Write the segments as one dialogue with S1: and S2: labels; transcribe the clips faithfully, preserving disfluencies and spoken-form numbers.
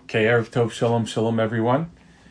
S1: Okay, Erev Tov, Shalom, Shalom, everyone.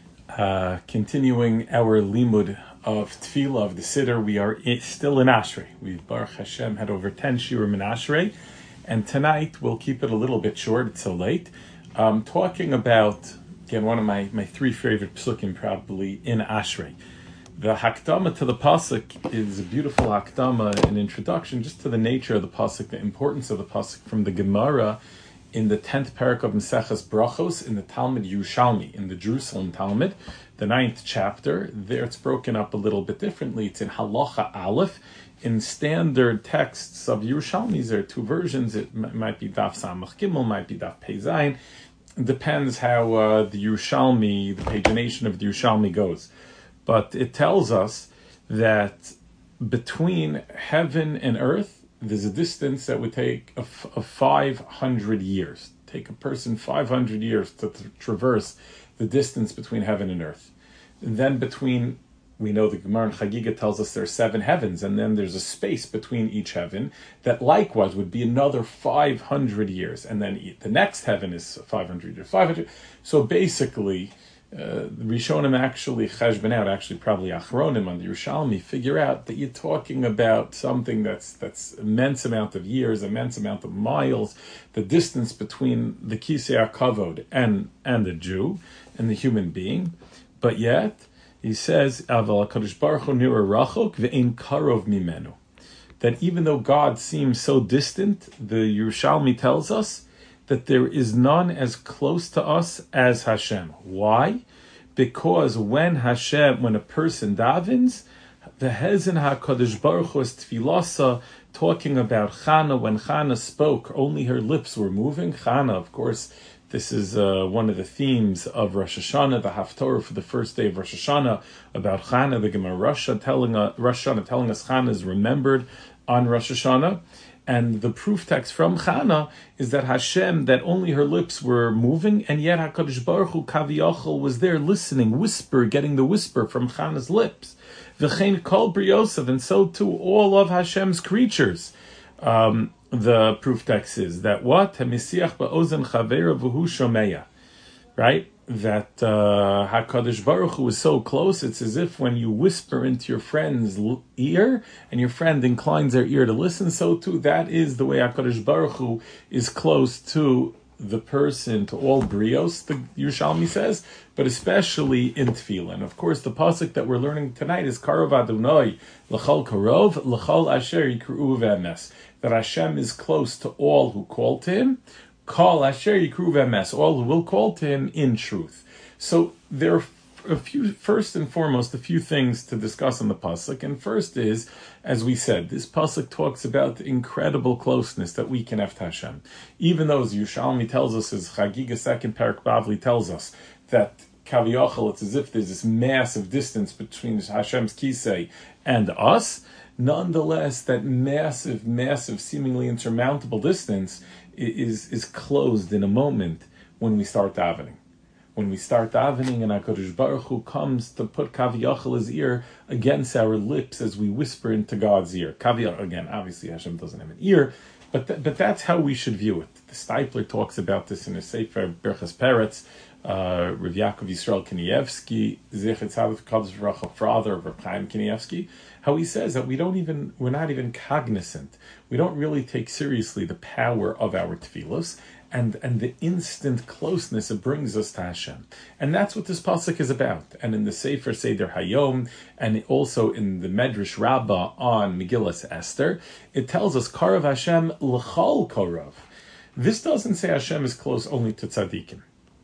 S1: Uh, continuing our limud of Tefillah of the Siddur, we are i- still in Ashrei. We've, Baruch Hashem, had over ten shiurim in Ashrei, and tonight we'll keep it a little bit short, it's so late, um, talking about, again, one of my, my three favorite psukim probably in Ashrei. The Hakdama to the Pasuk is a beautiful Hakdama, an introduction just to the nature of the Pasuk, the importance of the Pasuk from the Gemara, in the tenth parak of Maseches Brachos, in the Talmud Yerushalmi, in the Jerusalem Talmud, the ninth chapter. There it's broken up a little bit differently. It's in Halacha Aleph. In standard texts of Yerushalmis, there are two versions. It m- might be Daf Samach Gimel, might be Daf Pei Zayin. It depends how uh, the Yerushalmi, the pagination of the Yerushalmi goes. But it tells us that between heaven and earth, there's a distance that would take a, f- a five hundred years. Take a person five hundred years to th- traverse the distance between heaven and earth. And then between, we know the Gemara in Chagiga tells us there are seven heavens, and then there's a space between each heaven that likewise would be another five hundred years. And then the next heaven is five hundred years, five hundred. So basically, Uh, the Rishonim actually, Cheshbon out, actually probably Achronim on the Yerushalmi, figure out that you're talking about something that's that's immense amount of years, immense amount of miles, the distance between the Kisei HaKavod and, and the Jew, and the human being. But yet, he says, Aval HaKadosh Baruch Hu nira rachok ve'ein karov mimenu. That even though God seems so distant, the Yerushalmi tells us, that there is none as close to us as Hashem. Why? Because when Hashem, when a person davens, the Hezen HaKadosh Baruch Hu is tefilasa, talking about Chana. When Chana spoke, only her lips were moving. Chana, of course, this is uh, one of the themes of Rosh Hashanah, the Haftorah for the first day of Rosh Hashanah, about Chana, the Gemara Rosh telling, uh, Rosh Hashanah telling us Chana is remembered on Rosh Hashanah. And the proof text from Chana is that Hashem, that only her lips were moving, and yet HaKadosh Baruch Hu Kaviyachol was there listening, whisper, getting the whisper from Chana's lips. V'chein kol briyosov, and so too all of Hashem's creatures. Um, the proof text is that what? Hamisiach ba'ozen chavera v'hu shomeya. Right? That uh, HaKadosh Baruch Hu is so close, it's as if when you whisper into your friend's ear, and your friend inclines their ear to listen, so too, that is the way HaKadosh Baruch Hu is close to the person, to all brios, the Yerushalmi says, but especially in Tefillah. And of course, the pasuk that we're learning tonight is Karov Adonai, L'chol Karov, L'chol Asher Yikru'u V'emes, that Hashem is close to all who call to Him, Call Asher Yikru V'emes, all who will call to Him in truth. So there are a few, first and foremost, a few things to discuss on the pasuk. And first is, as we said, this pasuk talks about the incredible closeness that we can have to Hashem. Even though, as Yerushalmi tells us, as Chagiga second Parak Bavli tells us, that Kaviyachal, it's as if there's this massive distance between Hashem's Kisei and us. Nonetheless, that massive, massive, seemingly insurmountable distance is is closed in a moment when we start davening. When we start davening and HaKadosh Baruch Hu comes to put Kaviyachal's ear against our lips as we whisper into God's ear. Kaviyach, again, obviously Hashem doesn't have an ear, but th- but that's how we should view it. The Steipler talks about this in his Sefer Berchas Peretz, uh, Rav Yaakov Yisrael Kanievsky, Zecher Tzaddik Kadosh Baruch Hu, father of Rav Chaim Kanievsky, how he says that we don't even, we're not even cognizant. We don't really take seriously the power of our tefillos and, and the instant closeness it brings us to Hashem. And that's what this pasuk is about. And in the Sefer Seder Hayom, and also in the Medrash Rabbah on Megillas Esther, it tells us, Karav Hashem l'chol karav. This doesn't say Hashem is close only to tzaddikim.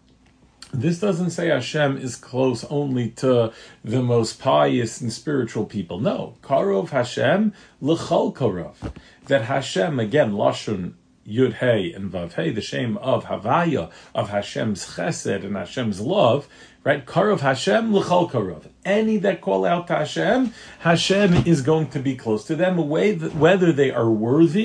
S1: This doesn't say Hashem is close only to the most pious and spiritual people. No, Karov Hashem l'chol karov. That Hashem, again, Lashon Yud Hey and Vav Hey, the shame of Havaya, of Hashem's chesed and Hashem's love, right? Karov Hashem l'chol karov. Any that call out to Hashem, Hashem is going to be close to them, whether they are worthy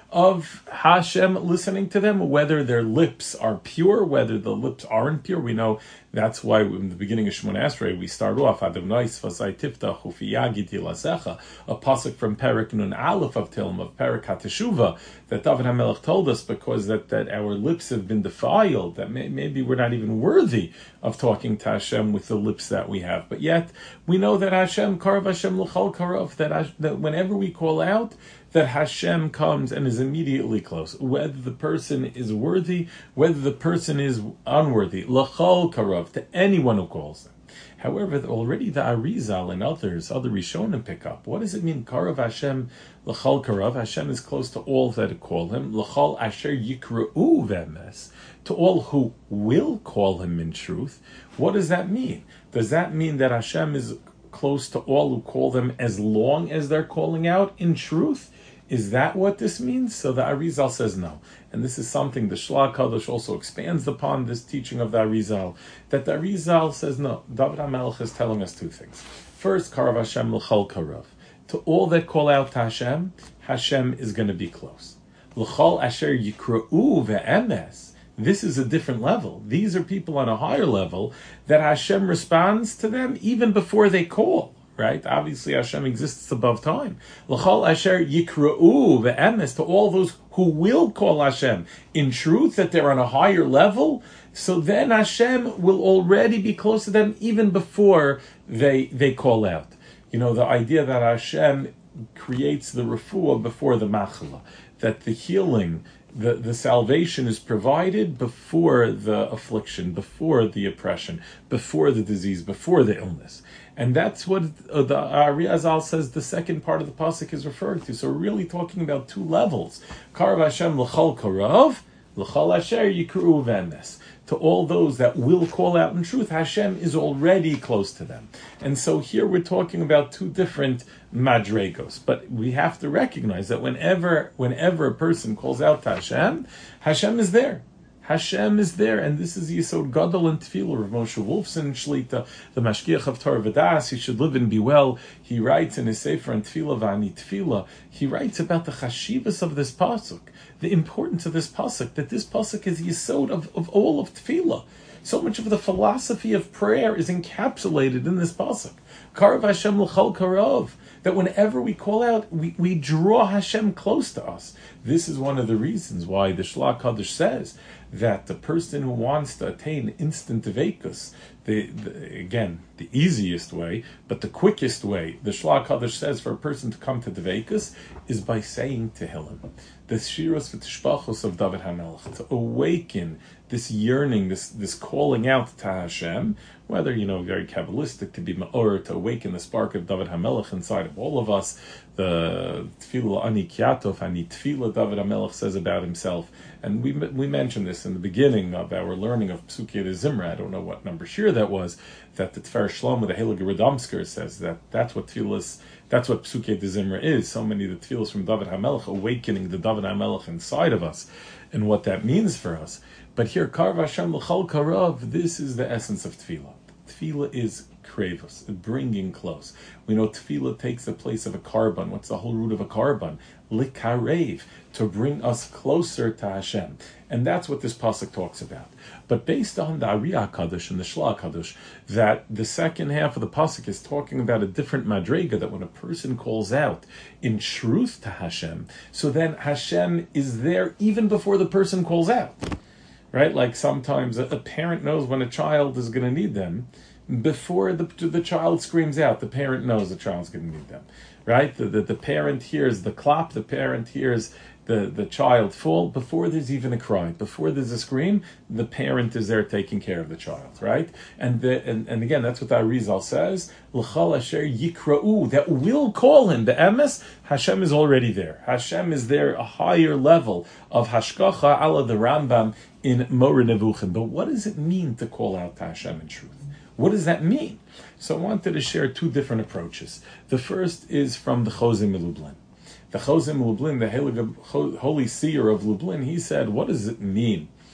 S1: of Hashem listening to them, whether their lips are pure, whether the lips aren't pure. We know that's why in the beginning of Shemona Esrei we start off Adonai Sfasai Tiftach Ufi Yagid Yilasecha, a pasuk from Perek Nun Aleph of Tehillim of Perek HaTeshuvah that David HaMelech told us because that, that our lips have been defiled, that may, maybe we're not even worthy of talking to Hashem with the lips that we have. But yet we know that Hashem Karav Hashem L'chal Karav, that that whenever we call out, that Hashem comes and is immediately close, whether the person is worthy, whether the person is unworthy, l'chol karav, to anyone who calls them. However, already the Arizal and others, other Rishonim pick up. What does it mean? Karav Hashem l'chol karav. Hashem is close to all that call him. L'chol asher yikra'u v'emes, to all who will call him in truth. What does that mean? Does that mean that Hashem is close to all who call them as long as they're calling out in truth? Is that what this means? So the Arizal says no. And this is something the Shla Kadosh also expands upon this teaching of the Arizal, that the Arizal says no. David HaMelech is telling us two things. First, Karav Hashem l'chol karav. To all that call out to Hashem, Hashem is going to be close. L'chol asher yikra'u ve'emes. This is a different level. These are people on a higher level that Hashem responds to them even before they call. Right? Obviously, Hashem exists above time. L'chol asher yikra'u ve'emes, to all those who will call Hashem in truth, that they're on a higher level. So then Hashem will already be close to them even before they they call out. You know, the idea that Hashem creates the refuah before the machla, that the healing, the, the salvation is provided before the affliction, before the oppression, before the disease, before the illness. And that's what uh, the Ari Azal says the second part of the pasuk is referring to. So we're really talking about two levels. Karav Hashem l'chol karav, l'chol asher yikru v'emes. To all those that will call out in truth, Hashem is already close to them. And so here we're talking about two different madregos. But we have to recognize that whenever whenever a person calls out to Hashem, Hashem is there. Hashem is there, and this is Yisod Gadol and Tefillah of Moshe Wolfson Shlita, the Mashgiach of Torah V'das. He should live and be well. He writes in his Sefer on Tefillah V'ani Tefillah, he writes about the chashivas of this pasuk, the importance of this pasuk, that this pasuk is Yisod of, of all of Tefillah. So much of the philosophy of prayer is encapsulated in this pasuk. Karav Hashem l'chol karav. That whenever we call out, we, we draw Hashem close to us. This is one of the reasons why the Shla Kadosh says that the person who wants to attain instant dveikus, the, the again, the easiest way, but the quickest way, the Shla Kadosh says for a person to come to dveikus is by saying Tehillim. The Shiros V'Tishbachos of David HaMelech, to awaken this yearning, this this calling out to Hashem, whether, you know, very Kabbalistic, to be Ma'or, to awaken the spark of David HaMelech inside of all of us. The Tefillah Ani Kiatov, Ani Tefillah, David HaMelech says about himself. And we we mentioned this in the beginning of our learning of Psukei de Zimra. I don't know what number shir that was, that the Tfer Shlomo, the Heilige Radomsker, says that that's what Tefillah, that's what Psukei de Zimra is. So many of the Tefillahs from David HaMelech, awakening the David HaMelech inside of us, and what that means for us. But here, Karav Hashem l'chol karav, this is the essence of Tefillah. Tefillah is kravos, bringing close. We know Tefillah takes the place of a karban. What's the whole root of a karban? Likarev, to bring us closer to Hashem. And that's what this pasuk talks about. But based on the Ari HaKadosh and the Shla Kadosh, that the second half of the pasuk is talking about a different madrega, that when a person calls out in truth to Hashem, so then Hashem is there even before the person calls out. Right? Like sometimes a, a parent knows when a child is going to need them. Before the the child screams out, the parent knows the child's going to need them. Right? The, the the parent hears the clap, the parent hears the, the child fall. Before there's even a cry, before there's a scream, the parent is there taking care of the child. Right? And the, and, and again, that's what the Arizal says. L'chol asher yikra'u, that will call him. The emes, Hashem is already there. Hashem is there, a higher level of hashkacha ala the Rambam in Moreh Nevuchim. But what does it mean to call out to Hashem in truth? What does that mean? So I wanted to share two different approaches. The first is from the Chozeh Lublin. The Chozeh Lublin, the Heilige, Holy Seer of Lublin, he said, what does it mean?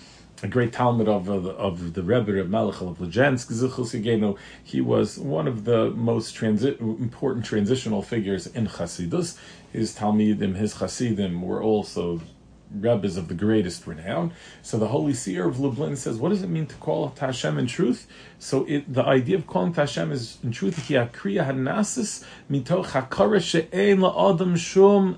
S1: a great Talmud of of, of the Rebbe of Melech of Lejensk, Zichus Yigenu. He was one of the most transi- important transitional figures in Chassidus. His Talmidim, his Chassidim were also Rebbes of the greatest renown. So the Holy Seer of Lublin says, what does it mean to call to Hashem in truth? So it, the idea of calling to Hashem is in truth, Ki akriya hanasis mitoch hakara she'ein la'adam shum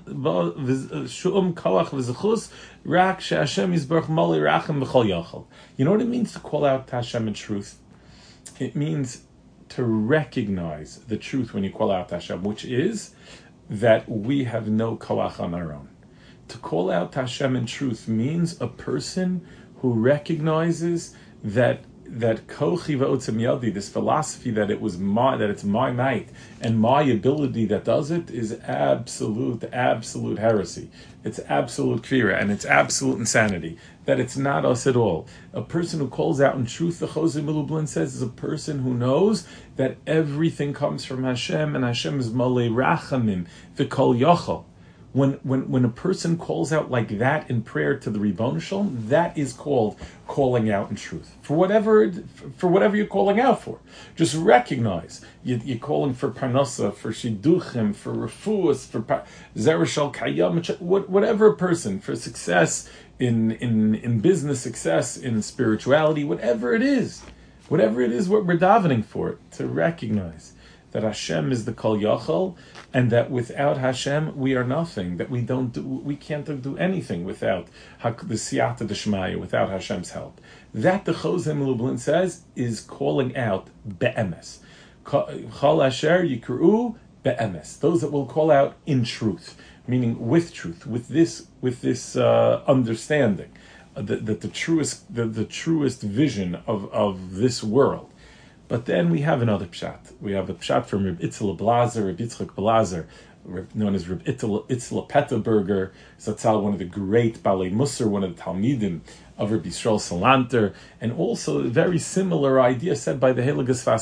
S1: shum koach v'zechus rak she'Hashem yizbarach mali rachem b'chol yachol. You know what it means to call out to Hashem in truth? It means to recognize the truth when you call out to Hashem, which is that we have no koach on our own. To call out to Hashem in truth means a person who recognizes that that kochi v'otzem yadi, this philosophy that it was my that it's my might and my ability that does it, is absolute, absolute heresy. It's absolute kfira and it's absolute insanity. That it's not us at all. A person who calls out in truth, the Chozeh Lublin says, is a person who knows that everything comes from Hashem and Hashem is malei rachamim v'kol yachol. When, when when a person calls out like that in prayer to the Ribono Shalom, that is called calling out in truth. For whatever for whatever you're calling out for, just recognize you, you're calling for parnasa, for shidduchim, for refuas, for zereshal kayam, whatever a person, for success in in in business, success in spirituality, whatever it is, whatever it is, what we're davening for, to recognize that Hashem is the Kol Yachol, and that without Hashem we are nothing. That we don't do, we can't do anything without the Siyata D'Shmaya, without Hashem's help. That the Chozeh Lublin says is calling out be'emes. Chol Asher Yikru be'emes. Those that will call out in truth, meaning with truth, with this with this uh, understanding uh, that, that the truest the, the truest vision of, of this world. But then we have another pshat. We have a pshat from Reb Itzla Blazer, Reb Yitzchak Blazer, known as Reb Itzla Petterberger, Zatzal, one of the great Balei Musar, one of the Talmidim of Reb Yisrael Salanter, and also a very similar idea said by the Heilige Sfas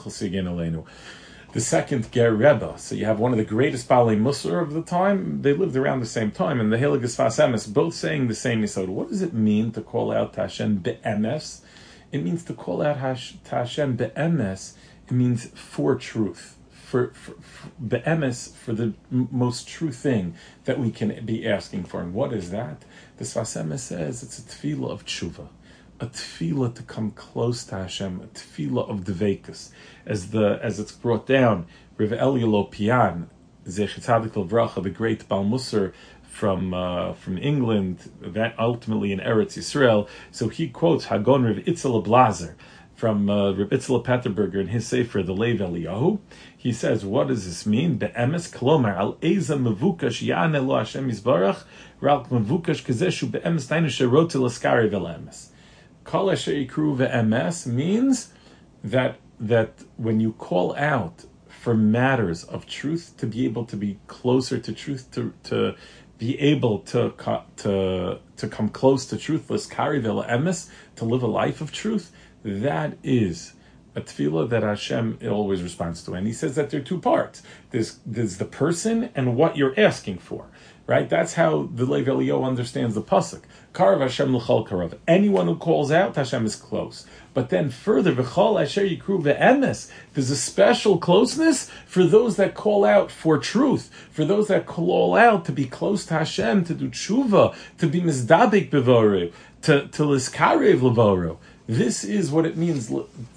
S1: Emes, the second Ger Rebbe. So you have one of the greatest Balei Musar of the time. They lived around the same time, and the Heilige Sfas Emes, both saying the same yisod. What does it mean to call out to Hashem be'emes? It means to call out Hash, to Hashem be'emes. It means for truth, for, for, for be'emes, for the m- most true thing that we can be asking for. And what is that? The Sfas Emes says it's a tefillah of tshuva, a tefillah to come close to Hashem, a tefillah of dveikus, as the as it's brought down. Rav Eli Lopian, Zecher Tzadik L'Vracha, the great Bal Musar from uh, from England, that ultimately in Eretz Yisrael. So he quotes Hagon Rav Itzla Blazer from uh, Rav Itzla Petterberger in his Sefer, the Lev Eliyahu. He says, what does this mean? Be'emes kolomar al eza mevukash ya'ane lo Hashem yizbarach ral mevukash kazeshu be'emes tainu sherot l'skari ve'emes. Kol asher yikru ve'emes means that that when you call out for matters of truth, to be able to be closer to truth, to to be able to to to come close to truthless kari ve'emes, to live a life of truth, that is a tefillah that Hashem always responds to. And he says that there are two parts. There's, there's the person and what you're asking for, right? That's how the Lev Eliyahu understands the pasuk. Karav Hashem l'chol karav. Anyone who calls out, Hashem is close. But then further, v'chol asher yikru ve'emes, there's a special closeness for those that call out for truth, for those that call out to be close to Hashem, to do tshuva, to be mizdabik b'voru, to, to liskarev l'voru. This is what it means,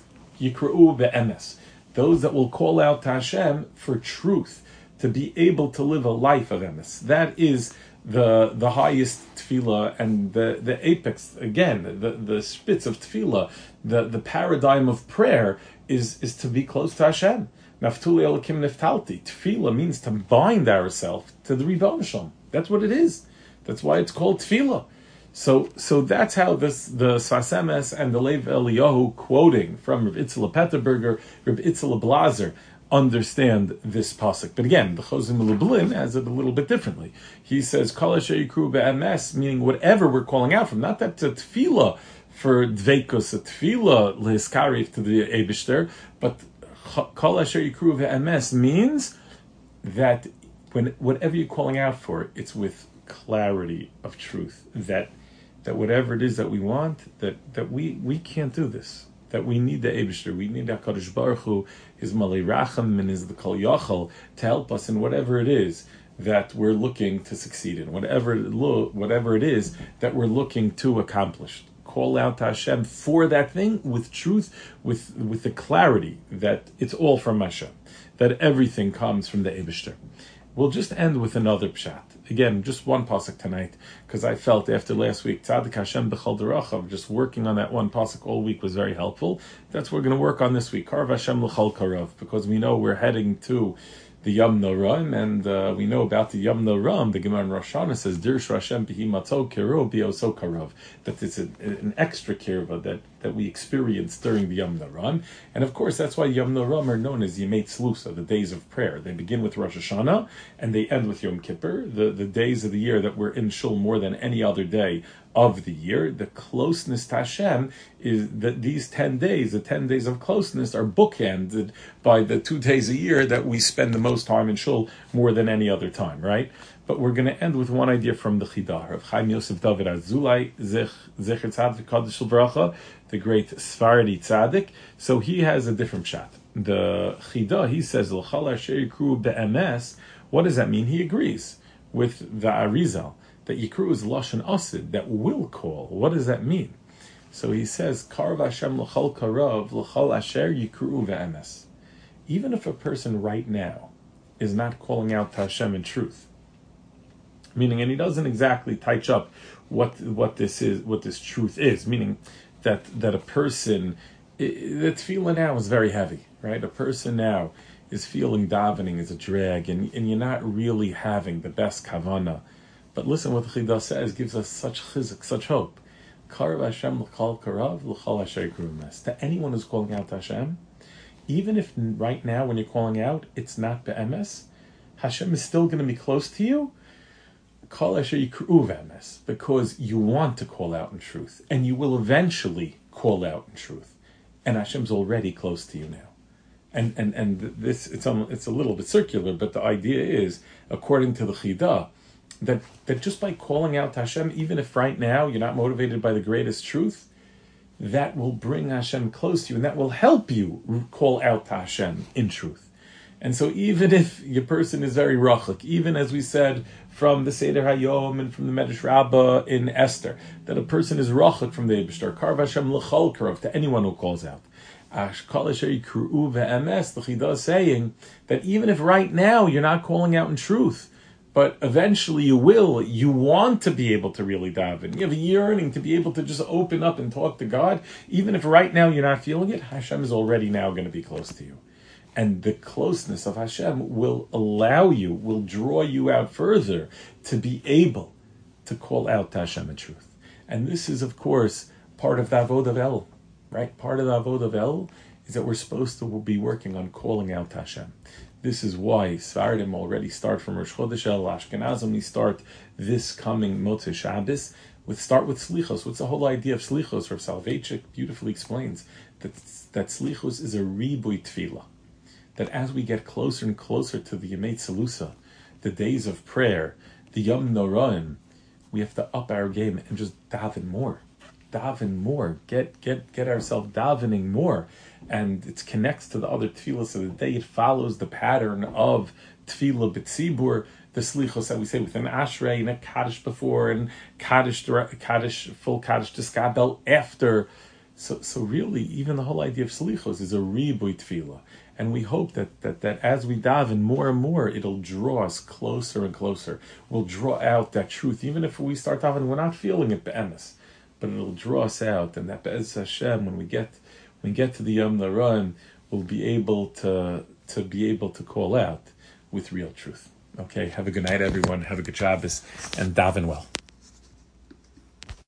S1: Yikru be'emes. Those that will call out to Hashem for truth, to be able to live a life of emes. That is the the highest tefillah and the, the apex, again, the, the spitz of tefillah, the, the paradigm of prayer is, is to be close to Hashem. Naftuli Elokim Niftalti. Tefillah means to bind ourselves to the Ribono Shalom. That's what it is. That's why it's called tefillah. So, so that's how this the Sfas Emes and the Lev Eliyahu quoting from Reb Itzla Petterberger, Reb Itzla Blazer, understand this pasuk. But again, the Chozeh Lublin has it a little bit differently. He says, "Kol asher yikru be'emes," meaning whatever we're calling out from. Not that it's a tefillah for dveikus, a tefillah lehiskarif to the Eibishter, but "Kol asher yikru be'emes" means that when whatever you're calling out for, it's with clarity of truth, that that whatever it is that we want, that, that we, we can't do this. That we need the Eibishter, we need HaKadosh Baruch Hu, His Malei Racham and His the Kol Yachal to help us in whatever it is that we're looking to succeed in, whatever whatever it is that we're looking to accomplish. Call out to Hashem for that thing with truth, with with the clarity that it's all from Hashem, that everything comes from the Eibishter. We'll just end with another pshat. Again, just one pasuk tonight, because I felt after last week, Tzadik Hashem b'chol derachav, just working on that one pasuk all week was very helpful. That's what we're going to work on this week. Karv Hashem l'chol karav, because we know we're heading to the Yom Noram, and uh, we know about the Yom Noram. The Gemara in Rosh Hashanah says, Dirsh Hashem b'hi matzo kiro b'oso karav, that it's an, an extra kirva that, that we experience during the Yom Noram. And of course, that's why Yom Noram are known as Yemei Tzlusa, the days of prayer. They begin with Rosh Hashanah, and they end with Yom Kippur, the, the days of the year that we're in Shul more than any other day of the year. The closeness to Hashem is that these ten days, the ten days of closeness, are bookended by the two days a year that we spend the most time in Shul more than any other time, right? But we're going to end with one idea from the Chidah of Chaim Yosef David Azulai, Zecher Tzadik Kadosh Bracha, the great Sfaradi Tzadik. So he has a different pshat. The Chidah, he says, L'chal asher yikru be'emes. What does that mean? He agrees with the Arizal that Yikru is Lashon Asid, that will call. What does that mean? So he says, Karv Hashem l'chol karav, l'chol asher Yikru ve'emes. Even if a person right now is not calling out to Hashem in truth, meaning, and he doesn't exactly touch up what what this is, what this truth is, meaning that that a person, the tefillah now is very heavy, right? A person now is feeling davening is a drag, and, and you're not really having the best kavanah. But listen, what the Chidah says gives us such chizuk, such hope. Karv Hashem l'chol karav, l'chol asher yikru ve'emes. To anyone who's calling out to Hashem, even if right now when you're calling out, it's not be'emes, Hashem is still going to be close to you, kol asher yikru ve'emes, because you want to call out in truth, and you will eventually call out in truth. And Hashem's already close to you now. And and and this, it's, it's a little bit circular, but the idea is, according to the Chidah, That, that just by calling out to Hashem, even if right now you're not motivated by the greatest truth, that will bring Hashem close to you, and that will help you call out to Hashem in truth. And so even if your person is very rachik, even as we said from the Seder Hayom and from the Medrash Rabbah in Esther, that a person is rachik from the Eibishter, Karv Hashem l'chol karav, to anyone who calls out. Kol asher yikru ve'emes, the Chidah is saying that even if right now you're not calling out in truth, but eventually you will, you want to be able to really daven. You have a yearning to be able to just open up and talk to God. Even if right now you're not feeling it, Hashem is already now going to be close to you. And the closeness of Hashem will allow you, will draw you out further to be able to call out to Hashem in truth. And this is, of course, part of the Avodah of El, right? Part of the Avodah of El is that we're supposed to be working on calling out to Hashem. This is why Sfardim already start from Rosh Chodesh El, Ashkenazim, we start this coming Motzei Shabbos, with start with Slichos. What's the whole idea of Slichos? Rav Soloveitchik beautifully explains that, that Slichos is a ribui tefillah. That as we get closer and closer to the Yemei Tzelusa, the days of prayer, the Yom Noraim, we have to up our game and just daven more. Daven more. Get get get ourselves davening more. And it connects to the other tefillahs of the day. It follows the pattern of tefillah b'tzibur, the slichos that we say within Ashrei, and a Kaddish before, and Kaddish, Kaddish full Kaddish Tiskabel after. So, so really, even the whole idea of slichos is a ribui tefillah. And we hope that, that, that as we daven more and more, it'll draw us closer and closer. We'll draw out that truth. Even if we start davening, we're not feeling it be'emes, but it'll draw us out. And that be'ez Hashem, when we get when we get to the Yom Noraim, we'll be able to to be able to call out with real truth. Okay, have a good night, everyone. Have a good Shabbos, and daven well.